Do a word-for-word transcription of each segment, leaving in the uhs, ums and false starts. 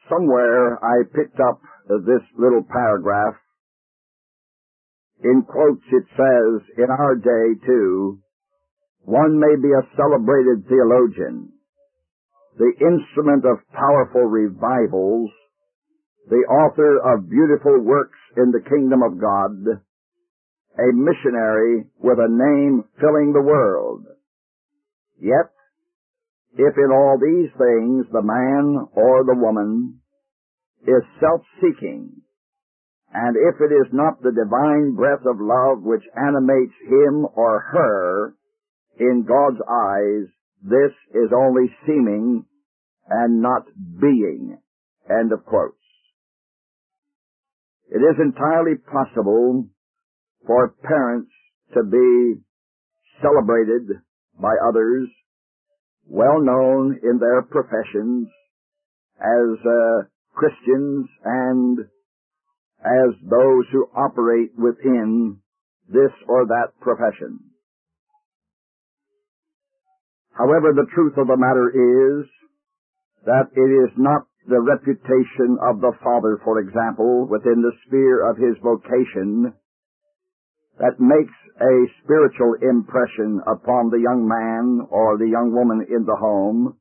Somewhere I picked up this little paragraph. In quotes it says, in our day too, one may be a celebrated theologian, the instrument of powerful revivals, the author of beautiful works in the kingdom of God, a missionary with a name filling the world. Yet, if in all these things the man or the woman is self-seeking, and if it is not the divine breath of love which animates him or her in God's eyes, this is only seeming and not being. End of quotes. It is entirely possible for parents to be celebrated by others, well known in their professions as uh, Christians and as those who operate within this or that profession. However, the truth of the matter is that it is not the reputation of the father, for example, within the sphere of his vocation that makes a spiritual impression upon the young man or the young woman in the home.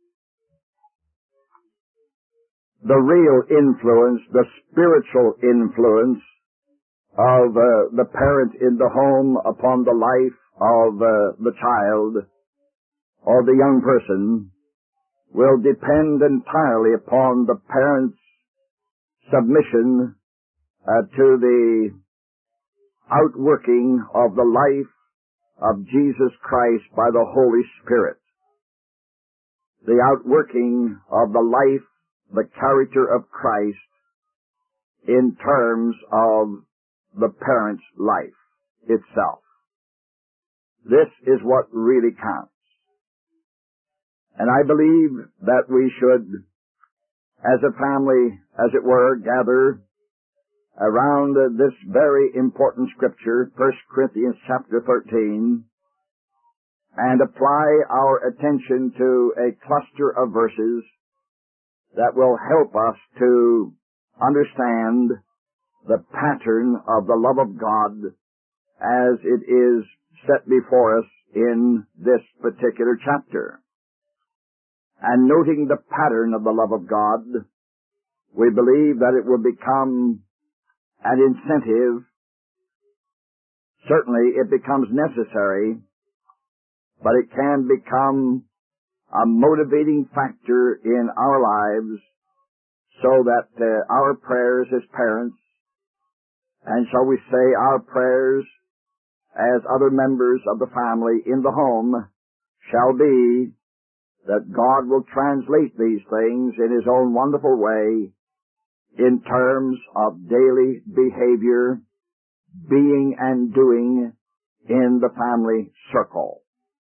The real influence, the spiritual influence of uh, the parent in the home upon the life of uh, the child or the young person will depend entirely upon the parent's submission uh, to the outworking of the life of Jesus Christ by the Holy Spirit. The outworking of the life, the character of Christ in terms of the parent's life itself. This is what really counts. And I believe that we should, as a family, as it were, gather around this very important scripture, First Corinthians chapter thirteen, and apply our attention to a cluster of verses that will help us to understand the pattern of the love of God as it is set before us in this particular chapter. And noting the pattern of the love of God, we believe that it will become an incentive. Certainly it becomes necessary, but it can become a motivating factor in our lives so that uh, our prayers as parents, and shall we say our prayers as other members of the family in the home, shall be that God will translate these things in His own wonderful way in terms of daily behavior, being and doing in the family circle.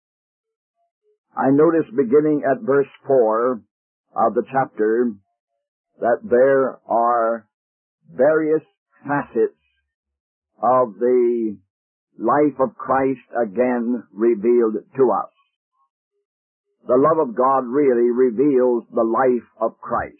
I notice beginning at verse four of the chapter that there are various facets of the life of Christ again revealed to us. The love of God really reveals the life of Christ.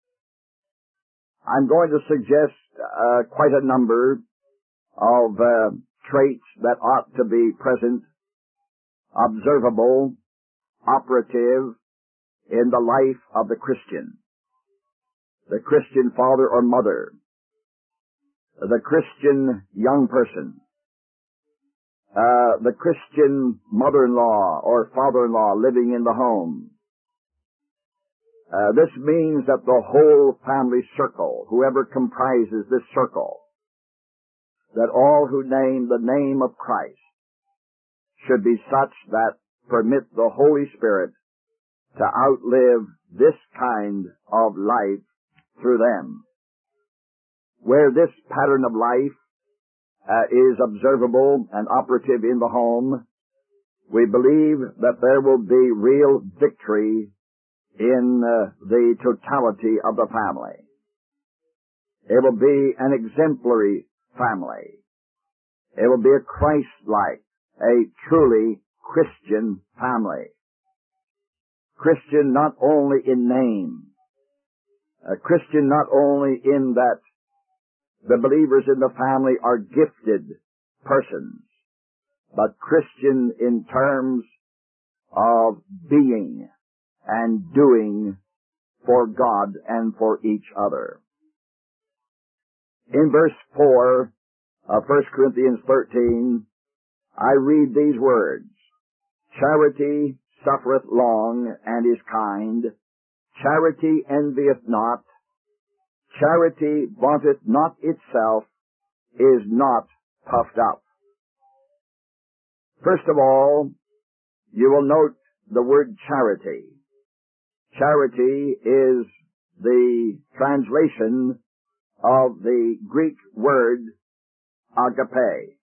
I'm going to suggest uh, quite a number of uh, traits that ought to be present, observable, operative in the life of the Christian. The Christian father or mother, the Christian young person, uh, the Christian mother-in-law or father-in-law living in the home. Uh, this means that the whole family circle, whoever comprises this circle, that all who name the name of Christ should be such that permit the Holy Spirit to outlive this kind of life through them. Where this pattern of life uh, is observable and operative in the home, we believe that there will be real victory in uh, the totality of the family. It will be an exemplary family. It will be a Christ-like, a truly Christian family. Christian not only in name, A Christian not only in that the believers in the family are gifted persons, but Christian in terms of being and doing for God and for each other. In verse four of First Corinthians thirteen, I read these words, "Charity suffereth long and is kind. Charity envieth not. Charity vaunteth not itself, is not puffed up." First of all, you will note the word charity. Charity is the translation of the Greek word agape.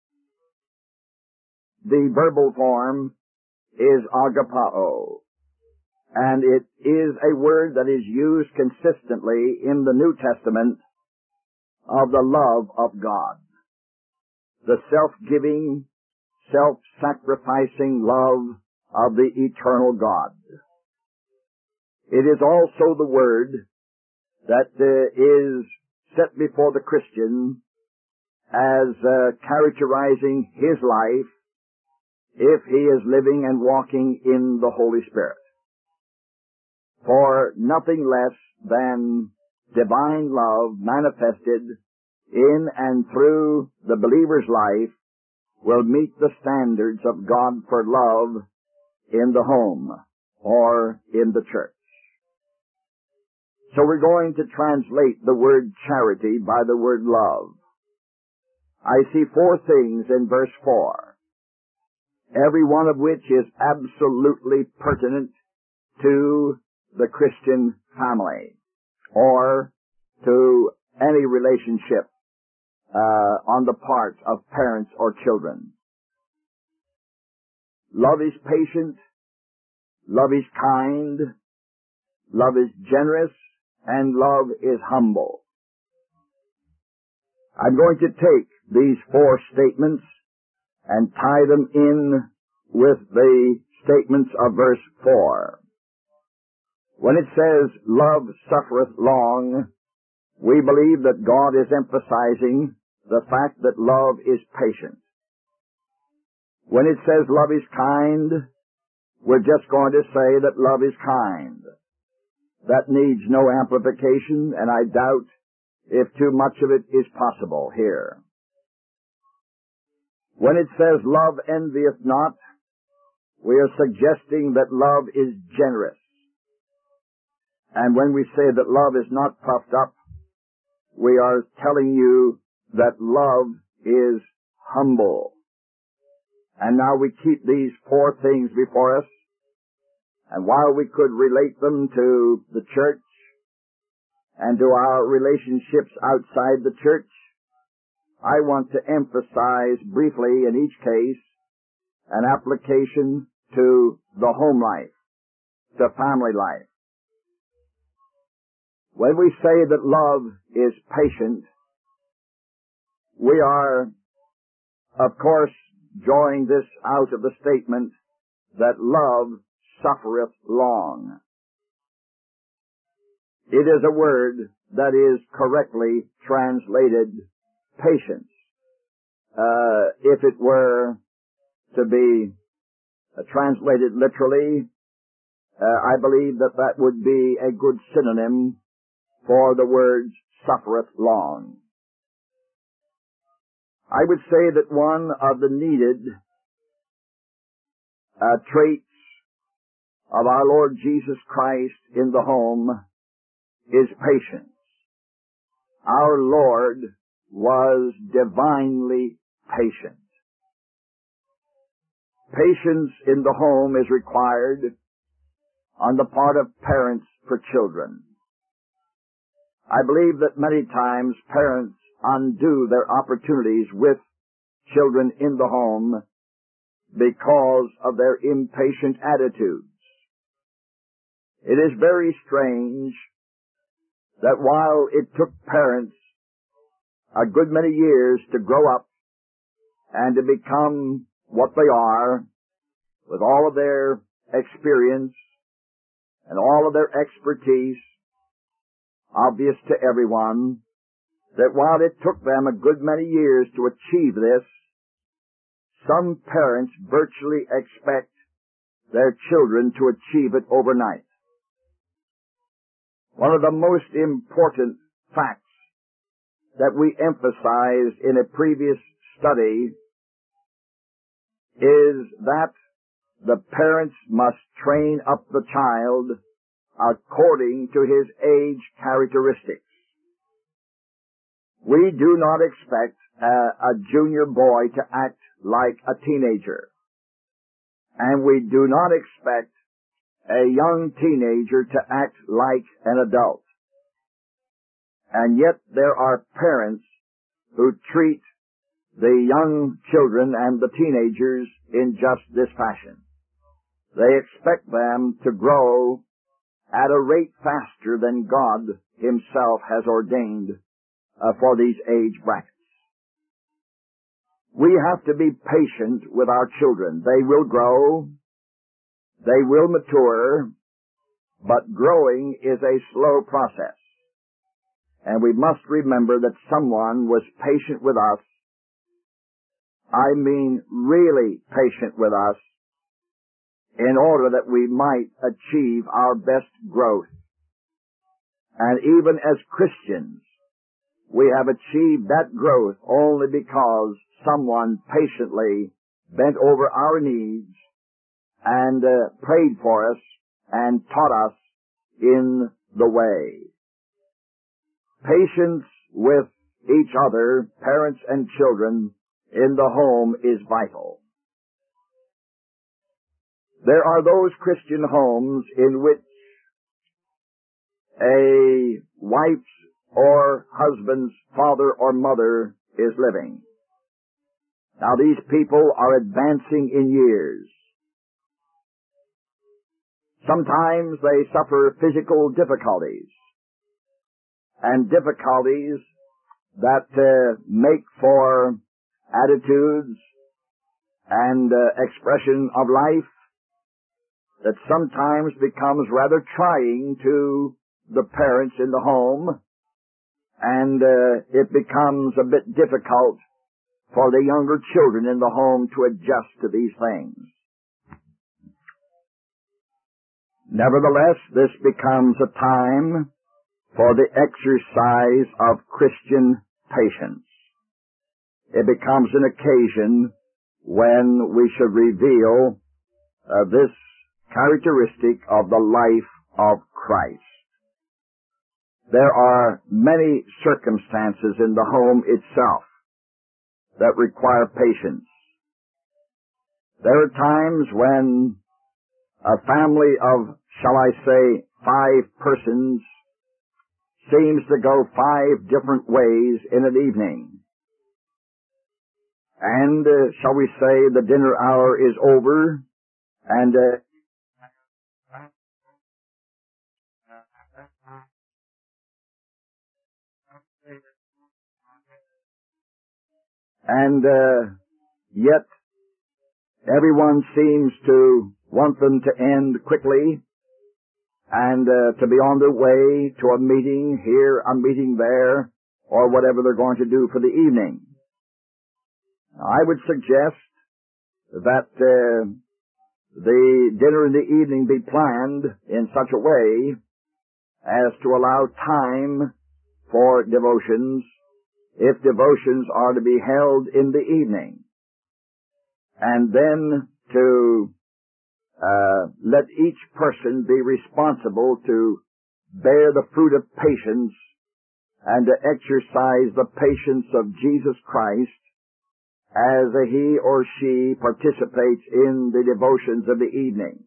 The verbal form is agapao, and it is a word that is used consistently in the New Testament of the love of God, the self-giving, self-sacrificing love of the eternal God. It is also the word that uh, is set before the Christian as uh, characterizing his life if he is living and walking in the Holy Spirit. For nothing less than divine love manifested in and through the believer's life will meet the standards of God for love in the home or in the church. So we're going to translate the word charity by the word love. I see four things in verse four, every one of which is absolutely pertinent to the Christian family or to any relationship uh, on the part of parents or children. Love is patient, love is kind, love is generous, and love is humble. I'm going to take these four statements and tie them in with the statements of verse four. When it says, "Love suffereth long," we believe that God is emphasizing the fact that love is patient. When it says love is kind, we're just going to say that love is kind. That needs no amplification, and I doubt if too much of it is possible here. When it says love envieth not, we are suggesting that love is generous. And when we say that love is not puffed up, we are telling you that love is humble. And now we keep these four things before us, and while we could relate them to the church and to our relationships outside the church, I want to emphasize briefly in each case an application to the home life, to family life. When we say that love is patient, we are, of course, drawing this out of the statement that love suffereth long. It is a word that is correctly translated patience. Uh, if it were to be uh, translated literally, uh, I believe that that would be a good synonym for the words suffereth long. I would say that one of the needed uh, traits of our Lord Jesus Christ in the home is patience. Our Lord was divinely patient. Patience in the home is required on the part of parents for children. I believe that many times parents undo their opportunities with children in the home because of their impatient attitudes. It is very strange that while it took parents a good many years to grow up and to become what they are, with all of their experience and all of their expertise, obvious to everyone that while it took them a good many years to achieve this, some parents virtually expect their children to achieve it overnight. One of the most important facts that we emphasized in a previous study is that the parents must train up the child according to his age characteristics. We do not expect a, a junior boy to act like a teenager. And we do not expect a young teenager to act like an adult. And yet there are parents who treat the young children and the teenagers in just this fashion. They expect them to grow at a rate faster than God Himself has ordained uh, for these age brackets. We have to be patient with our children. They will grow, they will mature, but growing is a slow process. And we must remember that someone was patient with us, I mean really patient with us, in order that we might achieve our best growth. And even as Christians, we have achieved that growth only because someone patiently bent over our needs and uh, prayed for us and taught us in the way. Patience with each other, parents and children, in the home is vital. There are those Christian homes in which a wife's or husband's father or mother is living. Now these people are advancing in years. Sometimes they suffer physical difficulties, and difficulties that uh, make for attitudes and uh, expression of life that sometimes becomes rather trying to the parents in the home, and uh, it becomes a bit difficult for the younger children in the home to adjust to these things. Nevertheless, this becomes a time for the exercise of Christian patience. It becomes an occasion when we should reveal uh, this characteristic of the life of Christ. There are many circumstances in the home itself that require patience. There are times when a family of, shall I say, five persons seems to go five different ways in an evening. And, uh, shall we say, the dinner hour is over, and uh, and uh, yet everyone seems to want them to end quickly and uh, to be on their way to a meeting here, a meeting there, or whatever they're going to do for the evening. Now, I would suggest that uh, the dinner in the evening be planned in such a way as to allow time for devotions, if devotions are to be held in the evening, and then to uh, let each person be responsible to bear the fruit of patience and to exercise the patience of Jesus Christ as he or she participates in the devotions of the evening.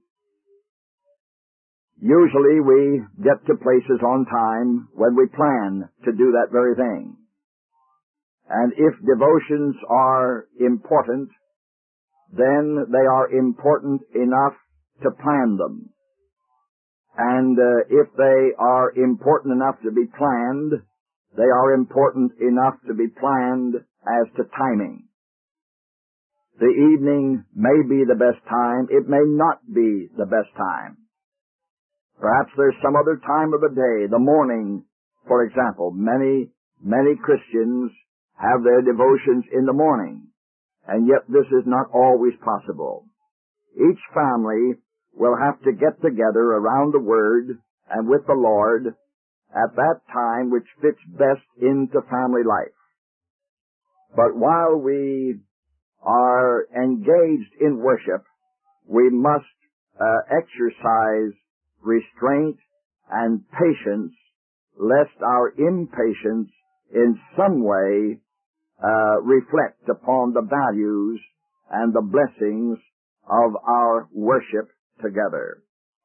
Usually we get to places on time when we plan to do that very thing. And if devotions are important, then they are important enough to plan them. And uh, if they are important enough to be planned, they are important enough to be planned as to timing. The evening may be the best time. It may not be the best time. Perhaps there's some other time of the day, the morning, For example, many, many Christians have their devotions in the morning, and yet this is not always possible. Each family will have to get together around the Word and with the Lord at that time which fits best into family life. But while we are engaged in worship, we must uh, exercise restraint and patience, lest our impatience in some way uh, reflect upon the values and the blessings of our worship together.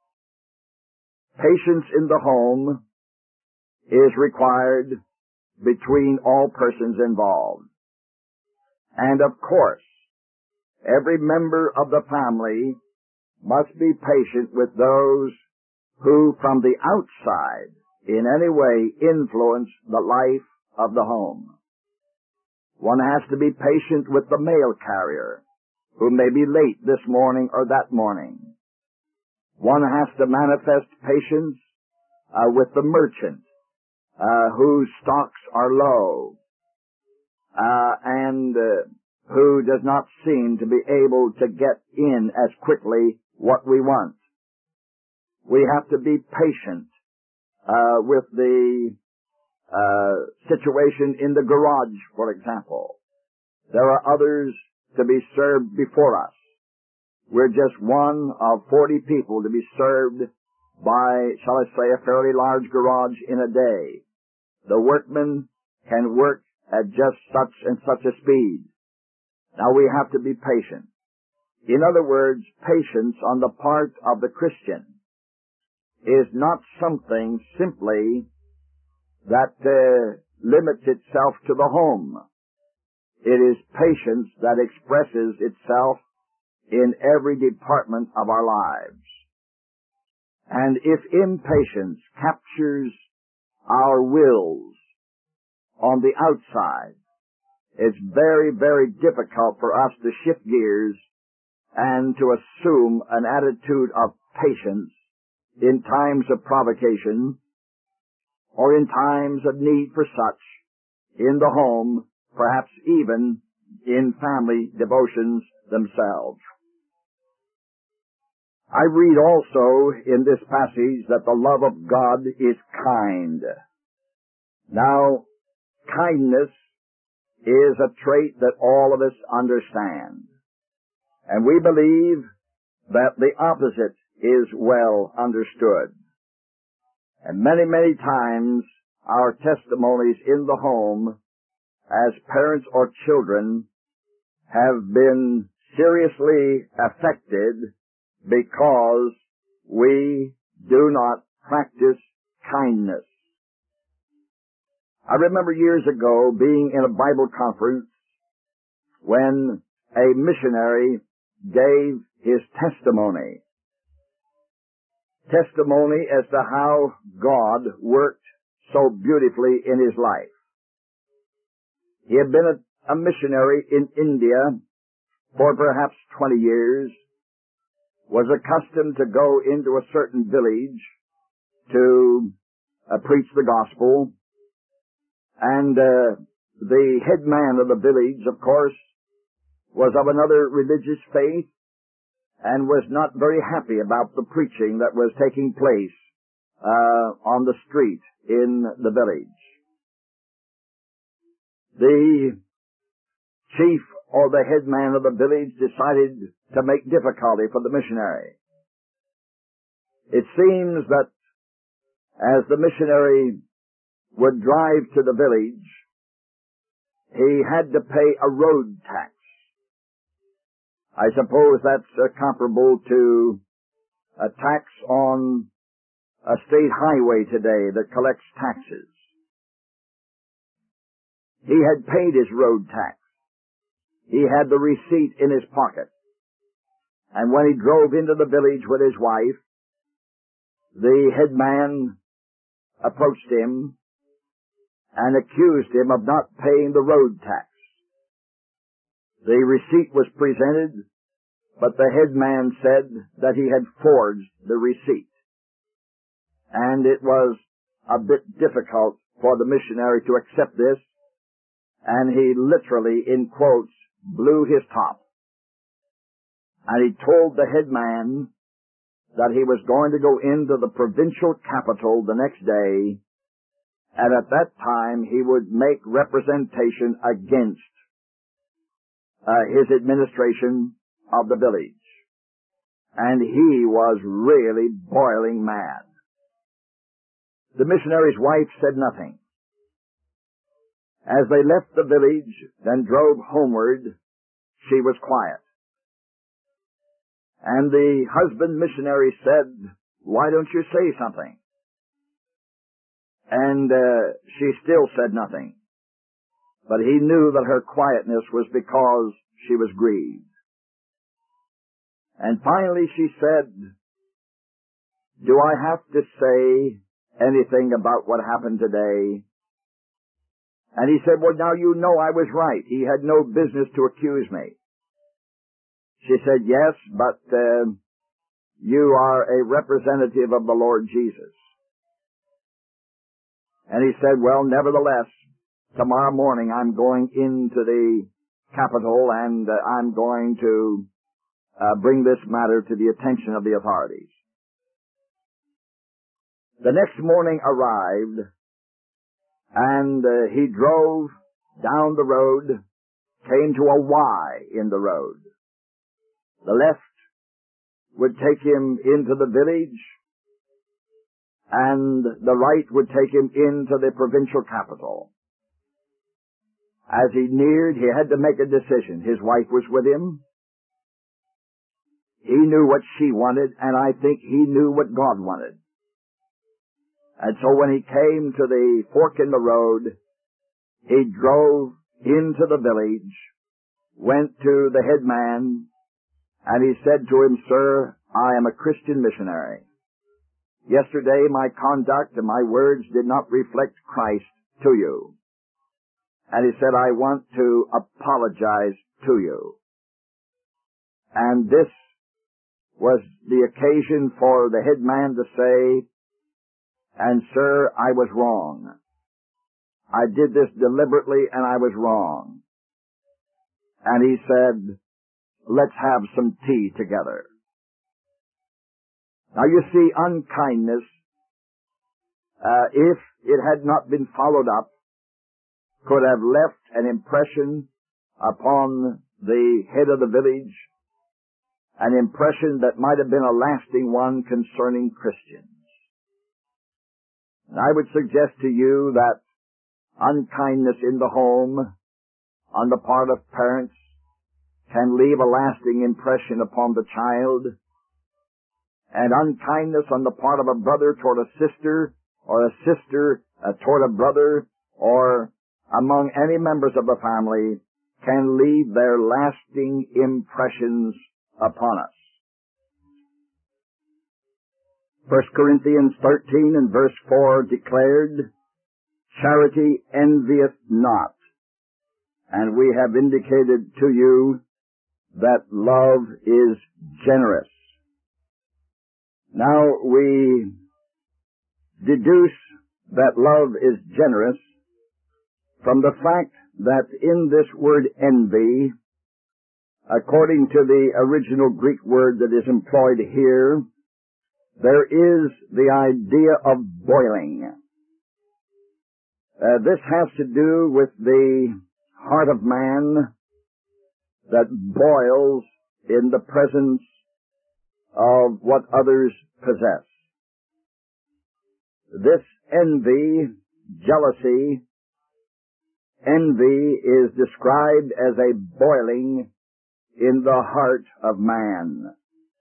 Patience in the home is required between all persons involved. And of course, every member of the family must be patient with those who from the outside in any way influence the life of the home. One has to be patient with the mail carrier who may be late this morning or that morning. One has to manifest patience uh, with the merchant uh, whose stocks are low uh, and uh, who does not seem to be able to get in as quickly what we want. We have to be patient uh, with the uh, situation in the garage, for example. There are others to be served before us. We're just one of forty people to be served by, shall I say, a fairly large garage in a day. The workmen can work at just such and such a speed. Now we have to be patient. In other words, patience on the part of the Christian is not something simply that uh, limits itself to the home. It is patience that expresses itself in every department of our lives. And if impatience captures our wills on the outside, it's very, very difficult for us to shift gears and to assume an attitude of patience in times of provocation or in times of need for such in the home, perhaps even in family devotions themselves. I read also in this passage that the love of God is kind. Now, kindness is a trait that all of us understand. And we believe that the opposite is well understood. And many, many times our testimonies in the home as parents or children have been seriously affected because we do not practice kindness. I remember years ago being in a Bible conference when a missionary gave his testimony. Testimony as to how God worked so beautifully in his life. He had been a, a missionary in India for perhaps twenty years, was accustomed to go into a certain village to uh, preach the gospel, and uh, the head man of the village, of course, was of another religious faith and was not very happy about the preaching that was taking place uh, on the street in the village. The chief or the head man of the village decided to make difficulty for the missionary. It seems that as the missionary would drive to the village, he had to pay a road tax. I suppose that's uh, comparable to a tax on a state highway today that collects taxes. He had paid his road tax. He had the receipt in his pocket. And when he drove into the village with his wife, the head man approached him and accused him of not paying the road tax. The receipt was presented, but the head man said that he had forged the receipt. And it was a bit difficult for the missionary to accept this, and he literally, in quotes, blew his top. And he told the head man that he was going to go into the provincial capital the next day, and at that time he would make representation against uh, his administration of the village. And he was really boiling mad. The missionary's wife said nothing. As they left the village, then drove homeward, she was quiet. And the husband missionary said, "Why don't you say something?" And uh, she still said nothing. But he knew that her quietness was because she was grieved. And finally she said, "Do I have to say anything about what happened today?" And he said, "Well, now you know I was right. He had no business to accuse me." She said, "Yes, but uh, you are a representative of the Lord Jesus." And he said, "Well, nevertheless, tomorrow morning I'm going into the capital and uh, I'm going to uh, bring this matter to the attention of the authorities." The next morning arrived, and uh, he drove down the road, came to a Y in the road. The left would take him into the village, and the right would take him into the provincial capital. As he neared, he had to make a decision. His wife was with him. He knew what she wanted, and I think he knew what God wanted. And so when he came to the fork in the road, he drove into the village, went to the head man, and he said to him, "Sir, I am a Christian missionary. Yesterday my conduct and my words did not reflect Christ to you." And he said, "I want to apologize to you." And this was the occasion for the head man to say, "And sir, I was wrong. I did this deliberately and I was wrong." And he said, "Let's have some tea together." Now you see, unkindness, uh, if it had not been followed up, could have left an impression upon the head of the village, an impression that might have been a lasting one concerning Christians. And I would suggest to you that unkindness in the home on the part of parents can leave a lasting impression upon the child, and unkindness on the part of a brother toward a sister, or a sister uh, toward a brother, or among any members of the family, can leave their lasting impressions upon us. First Corinthians thirteen and verse four declared, "Charity envieth not." And we have indicated to you that love is generous. Now we deduce that love is generous from the fact that in this word envy, according to the original Greek word that is employed here, there is the idea of boiling. Uh, this has to do with the heart of man that boils in the presence of what others possess. This envy, jealousy, envy is described as a boiling in the heart of man.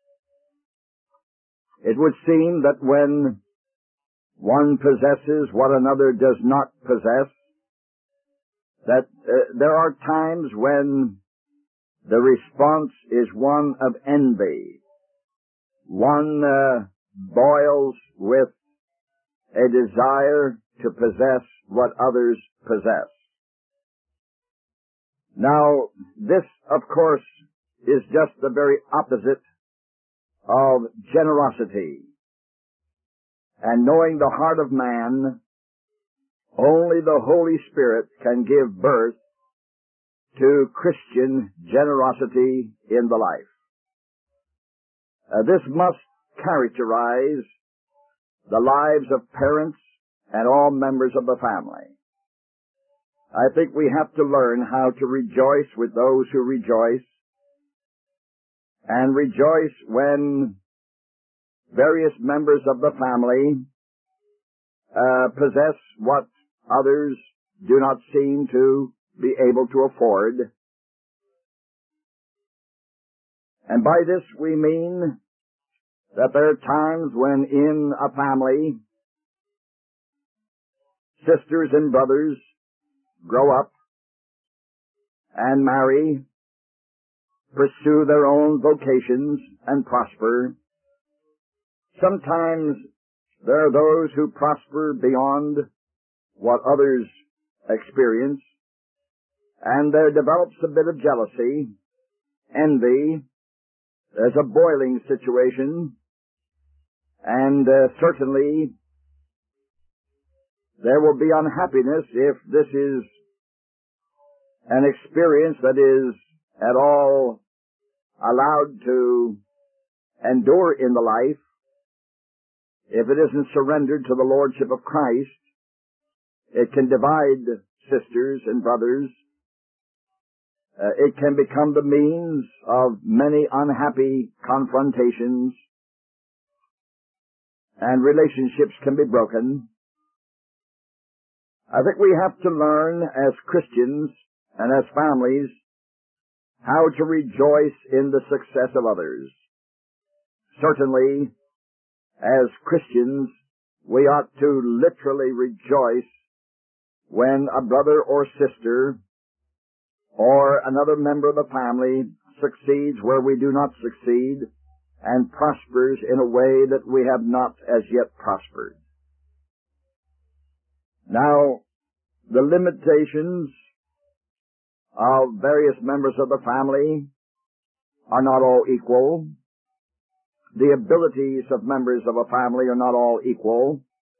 It would seem that when one possesses what another does not possess, that uh, there are times when the response is one of envy. One uh, boils with a desire to possess what others possess. Now, this, of course, is just the very opposite of generosity. And knowing the heart of man, Only the Holy Spirit can give birth to Christian generosity in the life. Uh, this must characterize the lives of parents and all members of the family. I think we have to learn how to rejoice with those who rejoice, and rejoice when various members of the family uh, possess what others do not seem to be able to afford. And by this we mean that there are times when in a family, sisters and brothers grow up and marry, pursue their own vocations, and prosper. Sometimes there are those who prosper beyond what others experience, and there develops a bit of jealousy, envy. There's a boiling situation, and uh, certainly there will be unhappiness if this is an experience that is at all allowed to endure in the life. If it isn't surrendered to the Lordship of Christ, it can divide sisters and brothers. Uh, it can become the means of many unhappy confrontations, and relationships can be broken. I think we have to learn as Christians and as families how to rejoice in the success of others. Certainly, as Christians, we ought to literally rejoice when a brother or sister or another member of the family succeeds where we do not succeed, and prospers in a way that we have not as yet prospered. Now, the limitations of various members of the family are not all equal. The abilities of members of a family are not all equal.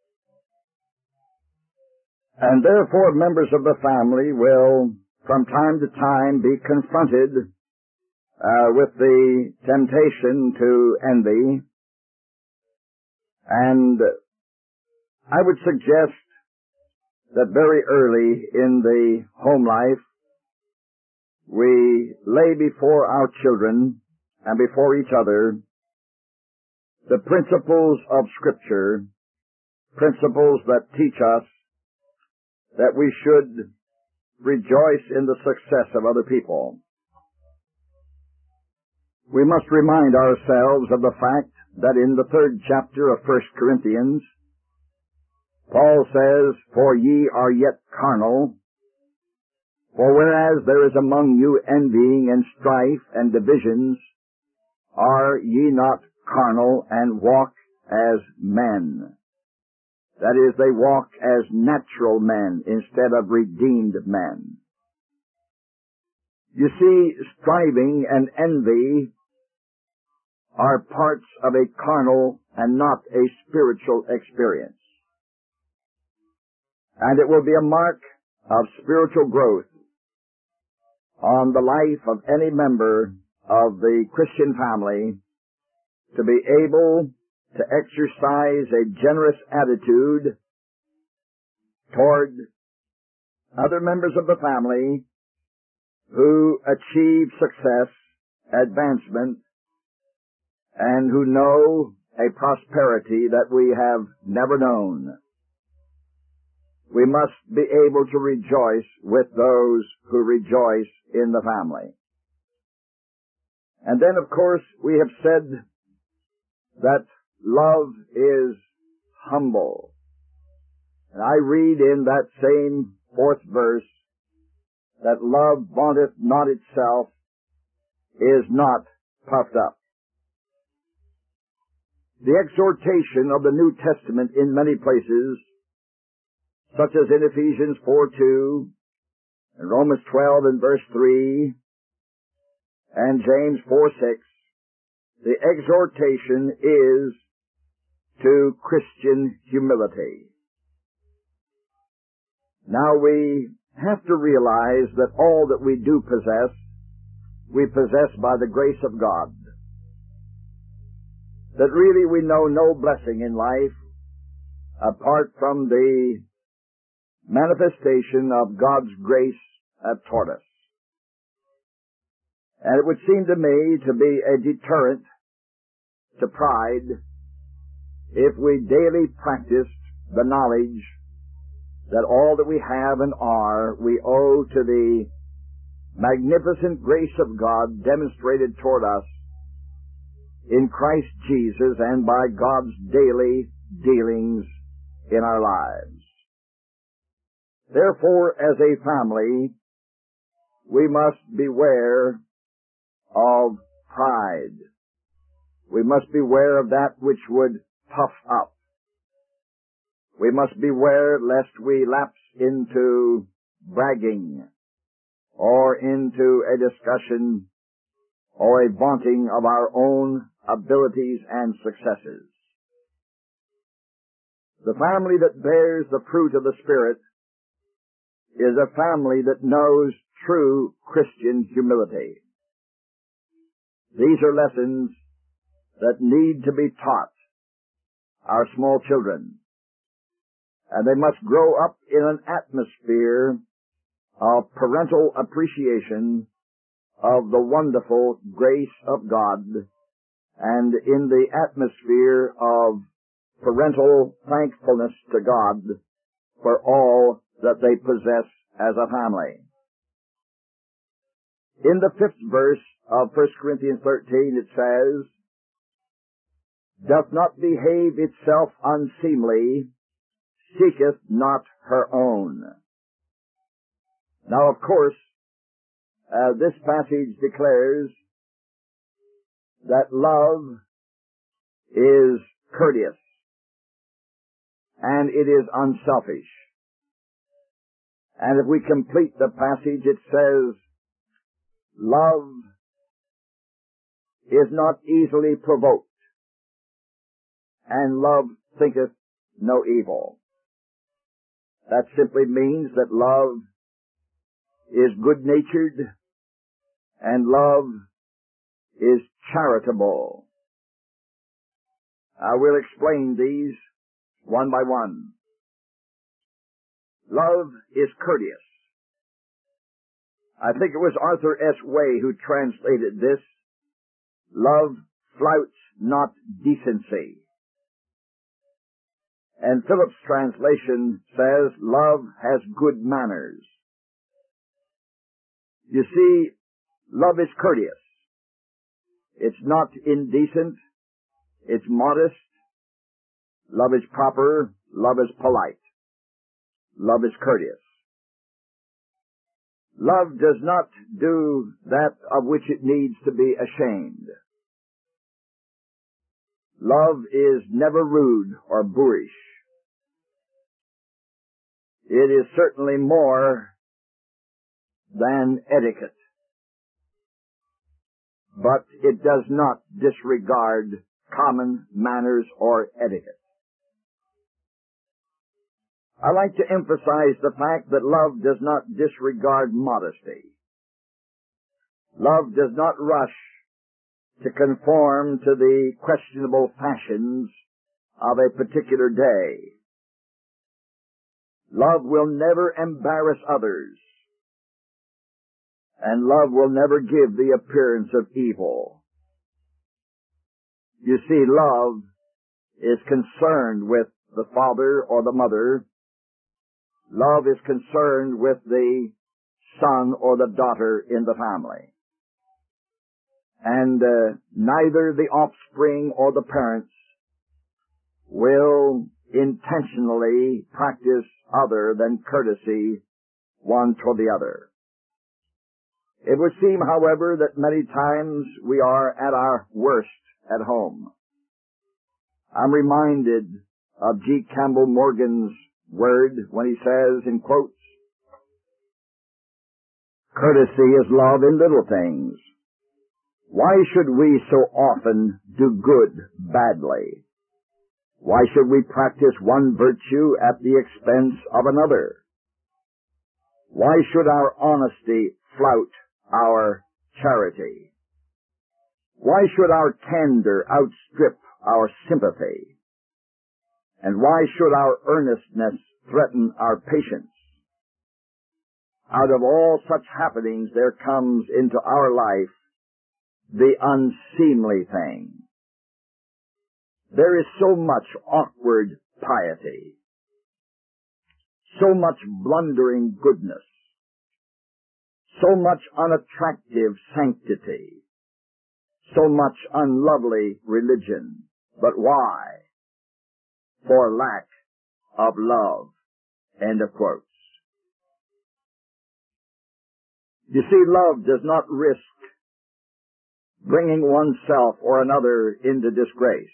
And therefore, members of the family will, from time to time, be confronted uh, with the temptation to envy. And I would suggest that very early in the home life, we lay before our children and before each other the principles of Scripture, principles that teach us that we should rejoice in the success of other people. We must remind ourselves of the fact that in the third chapter of First Corinthians, Paul says, "For ye are yet carnal, for whereas there is among you envying and strife and divisions, are ye not carnal and walk as men?" That is, they walk as natural men instead of redeemed men. You see, striving and envy are parts of a carnal and not a spiritual experience. And it will be a mark of spiritual growth on the life of any member of the Christian family to be able to exercise a generous attitude toward other members of the family who achieve success, advancement, and who know a prosperity that we have never known. We must be able to rejoice with those who rejoice in the family. And then, of course, we have said that love is humble. And I read in that same fourth verse that love vaunteth not itself, is not puffed up. The exhortation of the New Testament in many places, such as in Ephesians four two, and Romans twelve and verse three, and James four six, the exhortation is to Christian humility. Now we have to realize that all that we do possess, we possess by the grace of God. That really we know no blessing in life apart from the manifestation of God's grace toward us. And it would seem to me to be a deterrent to pride if we daily practiced the knowledge that all that we have and are we owe to the magnificent grace of God demonstrated toward us in Christ Jesus and by God's daily dealings in our lives. Therefore, as a family, we must beware of pride. We must beware of that which would puff up. We must beware lest we lapse into bragging or into a discussion or a vaunting of our own abilities and successes. The family that bears the fruit of the Spirit is a family that knows true Christian humility. These are lessons that need to be taught our small children, and they must grow up in an atmosphere of parental appreciation of the wonderful grace of God and in the atmosphere of parental thankfulness to God for all that they possess as a family. In the fifth verse of First Corinthians thirteen it says, doth not behave itself unseemly, seeketh not her own. Now, of course, uh, this passage declares that love is courteous and it is unselfish. And if we complete the passage, it says, love is not easily provoked, and love thinketh no evil. That simply means that love is good-natured and love is charitable. I will explain these one by one. Love is courteous. I think it was Arthur S. Way who translated this, love flouts not decency. And Phillips' translation says, love has good manners. You see, love is courteous. It's not indecent. It's modest. Love is proper. Love is polite. Love is courteous. Love does not do that of which it needs to be ashamed. Love is never rude or boorish. It is certainly more than etiquette. But it does not disregard common manners or etiquette. I like to emphasize the fact that love does not disregard modesty. Love does not rush to conform to the questionable fashions of a particular day. Love will never embarrass others, and love will never give the appearance of evil. You see, love is concerned with the father or the mother. Love is concerned with the son or the daughter in the family. And uh, neither the offspring or the parents will intentionally practice other than courtesy one toward the other. It would seem, however, that many times we are at our worst at home. I'm reminded of G. Campbell Morgan's word when he says, in quotes, courtesy is love in little things. Why should we so often do good badly? Why should we practice one virtue at the expense of another? Why should our honesty flout our charity? Why should our candor outstrip our sympathy? And why should our earnestness threaten our patience? Out of all such happenings there comes into our life the unseemly thing. There is so much awkward piety, so much blundering goodness, so much unattractive sanctity, so much unlovely religion. But why? For lack of love. End of quotes. You see, love does not risk bringing oneself or another into disgrace.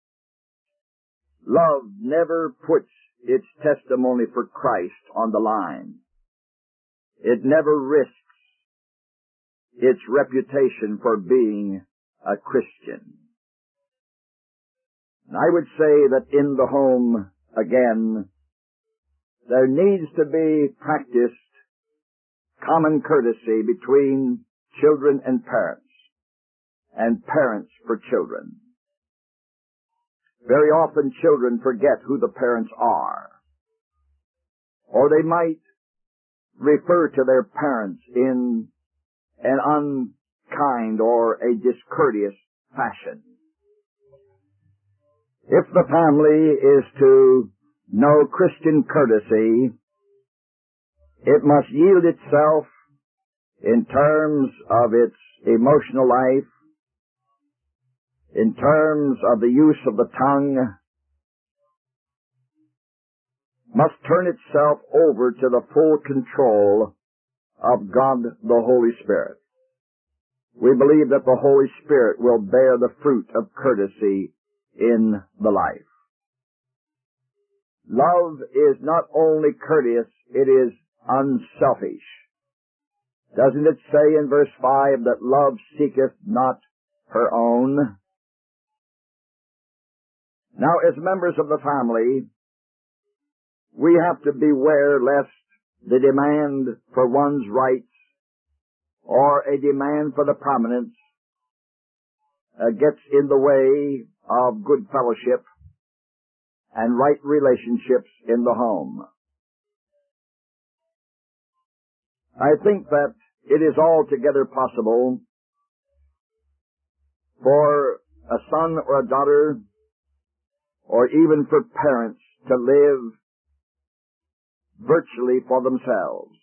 Love never puts its testimony for Christ on the line. It never risks its reputation for being a Christian. And I would say that in the home, again, there needs to be practiced common courtesy between children and parents, and parents for children. Very often children forget who the parents are, or they might refer to their parents in an unkind or a discourteous fashion. If the family is to know Christian courtesy, it must yield itself in terms of its emotional life, in terms of the use of the tongue, must turn itself over to the full control of God the Holy Spirit. We believe that the Holy Spirit will bear the fruit of courtesy in the life. Love is not only courteous, it is unselfish. Doesn't it say in verse five that love seeketh not her own? Now, as members of the family, we have to beware lest the demand for one's rights or a demand for the prominence uh, gets in the way of good fellowship and right relationships in the home. I think that it is altogether possible for a son or a daughter, or even for parents, to live virtually for themselves.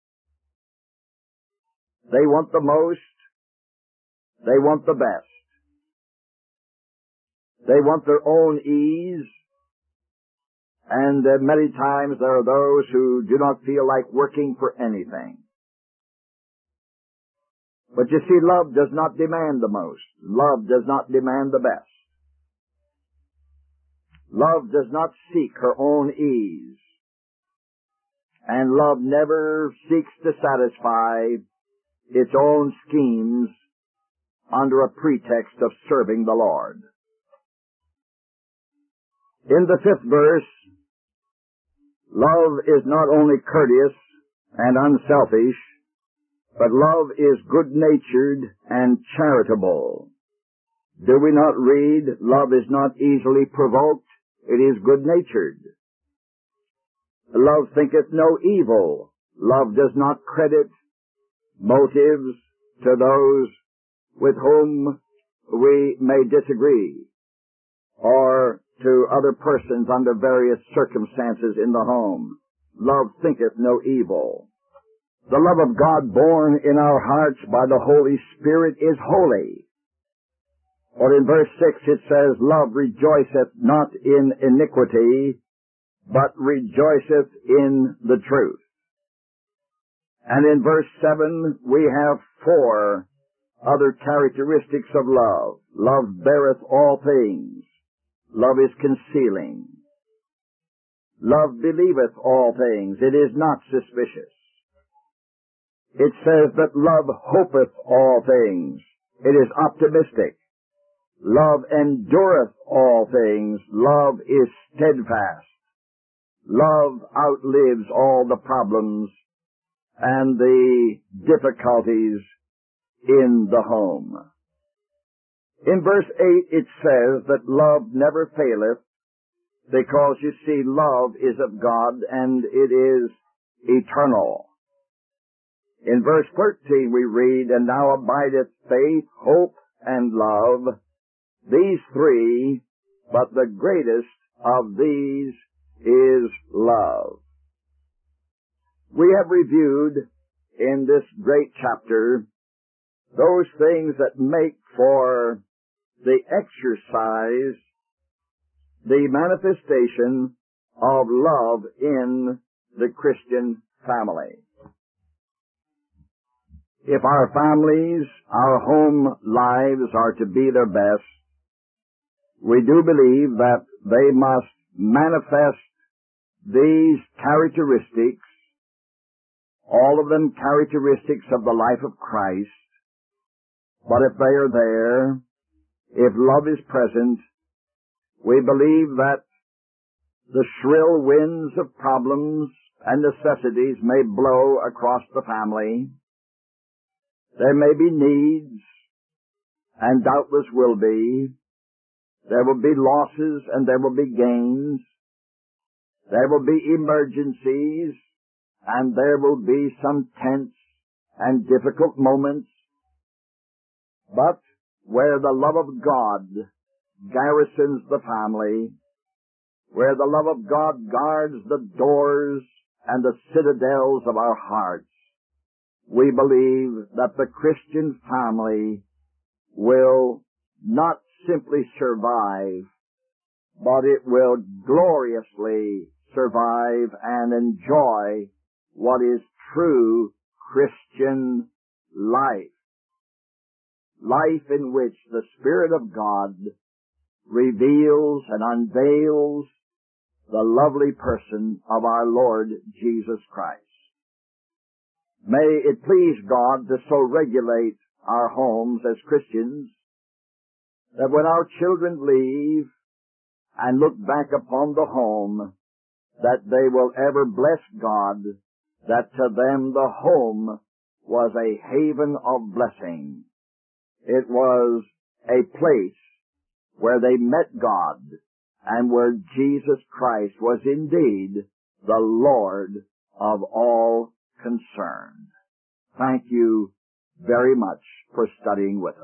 They want the most. They want the best. They want their own ease. And uh, many times there are those who do not feel like working for anything. But you see, love does not demand the most. Love does not demand the best. Love does not seek her own ease. And love never seeks to satisfy its own schemes under a pretext of serving the Lord. In the fifth verse, love is not only courteous and unselfish, but love is good-natured and charitable. Do we not read, love is not easily provoked, it is good-natured. Love thinketh no evil. Love does not credit motives to those with whom we may disagree, or to other persons under various circumstances in the home. Love thinketh no evil. The love of God born in our hearts by the Holy Spirit is holy. Or in verse six it says, love rejoiceth not in iniquity, but rejoiceth in the truth. And in verse seven we have four other characteristics of love. Love beareth all things. Love is concealing. Love believeth all things. It is not suspicious. It says that love hopeth all things. It is optimistic. Love endureth all things. Love is steadfast. Love outlives all the problems and the difficulties in the home. In verse eight it says that love never faileth, because you see love is of God and it is eternal. In verse thirteen we read, and now abideth faith, hope, and love, these three, but the greatest of these is love. We have reviewed in this great chapter those things that make for the exercise, the manifestation of love in the Christian family. If our families, our home lives are to be their best, we do believe that they must manifest these characteristics, all of them characteristics of the life of Christ. But if they are there, if love is present, we believe that the shrill winds of problems and necessities may blow across the family. There may be needs, and doubtless will be. There will be losses and there will be gains. There will be emergencies, and there will be some tense and difficult moments. But where the love of God garrisons the family, where the love of God guards the doors and the citadels of our hearts, we believe that the Christian family will not simply survive, but it will gloriously survive and enjoy what is true Christian life. Life in which the Spirit of God reveals and unveils the lovely person of our Lord Jesus Christ. May it please God to so regulate our homes as Christians that when our children leave and look back upon the home, that they will ever bless God, that to them the home was a haven of blessing. It was a place where they met God and where Jesus Christ was indeed the Lord of all concerned. Thank you very much for studying with us.